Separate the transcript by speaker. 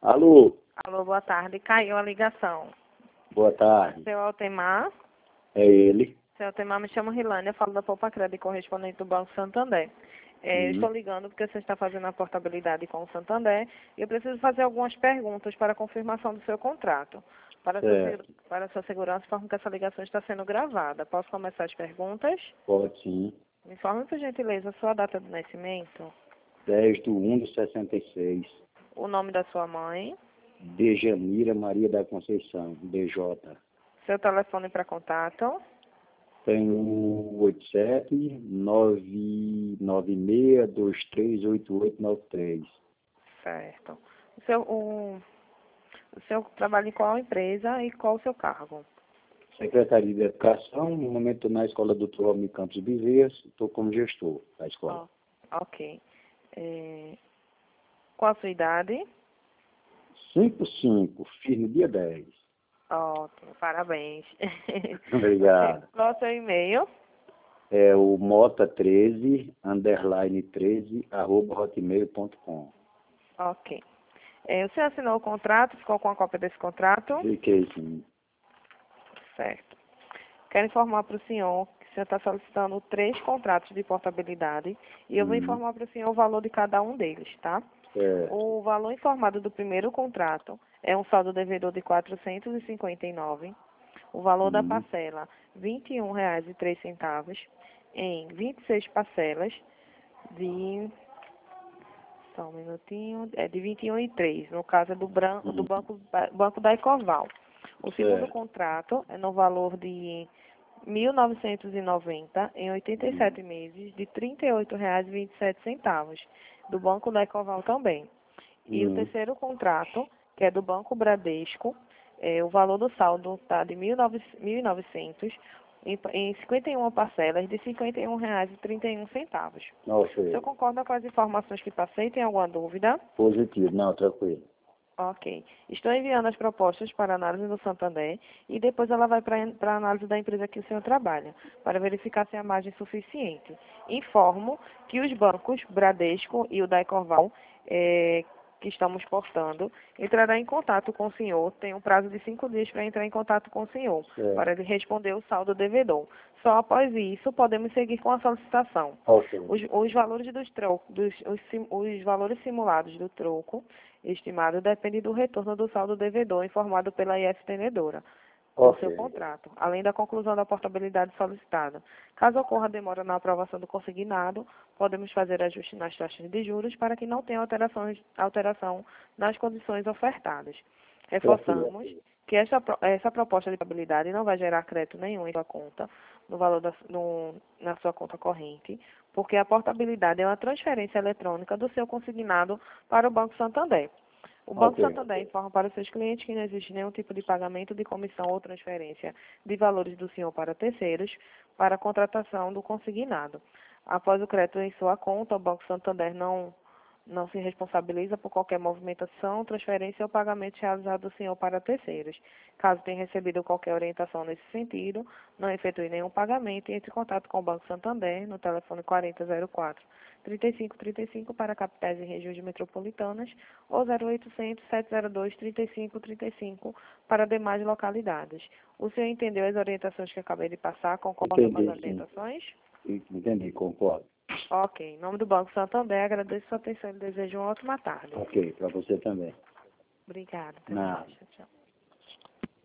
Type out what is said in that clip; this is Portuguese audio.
Speaker 1: Alô,
Speaker 2: Alô, boa tarde. Caiu a ligação.
Speaker 1: boa tarde.
Speaker 2: Seu Altemar?
Speaker 1: É ele.
Speaker 2: Seu Altemar, me chamo Rilânia, falo da Poupa Crédito, correspondente do Banco Santander. Eu estou ligando porque você está fazendo a portabilidade com o Santander e eu preciso fazer algumas perguntas para a confirmação do seu contrato.
Speaker 1: Certo.
Speaker 2: Para sua segurança, informo que essa ligação está sendo gravada. Posso começar as perguntas?
Speaker 1: Pode sim.
Speaker 2: Me informe, por gentileza, a sua data de nascimento,
Speaker 1: 10/1/66.
Speaker 2: o nome da sua mãe,
Speaker 1: Dejamira Maria da Conceição, DJ.
Speaker 2: seu telefone para contato.
Speaker 1: Tenho 87-996-238893.
Speaker 2: Certo. O seu trabalha em qual empresa e qual o seu cargo?
Speaker 1: Secretaria de Educação, no momento estou na Escola Dr. Almir Campos Bezerra, estou como gestor da escola.
Speaker 2: Ok. Qual a sua idade?
Speaker 1: 5/5, firme dia 10.
Speaker 2: Ótimo, parabéns.
Speaker 1: Obrigado.
Speaker 2: Qual o seu e-mail?
Speaker 1: É o mota13_13@hotmail.com.
Speaker 2: Ok. O senhor assinou o contrato? Ficou com a cópia desse contrato?
Speaker 1: Fiquei sim.
Speaker 2: Certo. Quero informar para o senhor que o senhor está solicitando 3 contratos de portabilidade e eu vou informar para o senhor o valor de cada um deles, tá?
Speaker 1: Certo.
Speaker 2: O valor informado do primeiro contrato é um saldo devedor de R$ 459. O valor da parcela, R$ 21,03, em 26 parcelas de... Só um minutinho. É de 21,03, no caso é do Banco da Ecoval. O segundo contrato é no valor de R$ 1.990, em 87 meses, de R$ 38,27, do Banco da Ecoval também. E o terceiro contrato, que é do Banco Bradesco, o valor do saldo está de R$ 1.900, em 51 parcelas de R$ 51,31.
Speaker 1: Nossa,
Speaker 2: O senhor concorda com as informações que passei? Tem alguma dúvida?
Speaker 1: positivo. Não, tranquilo.
Speaker 2: Ok. Estou enviando as propostas para análise do Santander e depois ela vai para a análise da empresa que o senhor trabalha, para verificar se a margem é suficiente. Informo que os bancos Bradesco e o da Ecoval, que estamos portando, entrará em contato com o senhor. Tem um prazo de 5 dias para entrar em contato com o senhor, para ele responder o saldo devedor. Só após isso podemos seguir com a solicitação.
Speaker 1: Ok.
Speaker 2: Os valores os valores simulados do troco estimado depende do retorno do saldo devedor informado pela IF tenedora do seu contrato, além da conclusão da portabilidade solicitada. Caso ocorra demora na aprovação do consignado, podemos fazer ajuste nas taxas de juros para que não tenha alteração nas condições ofertadas. Reforçamos que essa proposta de portabilidade não vai gerar crédito nenhum em sua conta, no valor na sua conta corrente, porque a portabilidade é uma transferência eletrônica do seu consignado para o Banco Santander. O Banco Santander informa para os seus clientes que não existe nenhum tipo de pagamento de comissão ou transferência de valores do senhor para terceiros para a contratação do consignado. Após o crédito em sua conta, o Banco Santander não se responsabiliza por qualquer movimentação, transferência ou pagamento realizado do senhor para terceiros. Caso tenha recebido qualquer orientação nesse sentido, não efetue nenhum pagamento e entre em contato com o Banco Santander no telefone 4004-3535 para capitais e regiões metropolitanas ou 0800 702 3535 para demais localidades. O senhor entendeu as orientações que acabei de passar? Concorda com as orientações?
Speaker 1: Entendi, concordo.
Speaker 2: Ok. Em nome do Banco Santander, agradeço sua atenção e desejo uma ótima tarde.
Speaker 1: Ok, para você também.
Speaker 2: Obrigada.
Speaker 1: Nada.
Speaker 2: Tchau, tchau.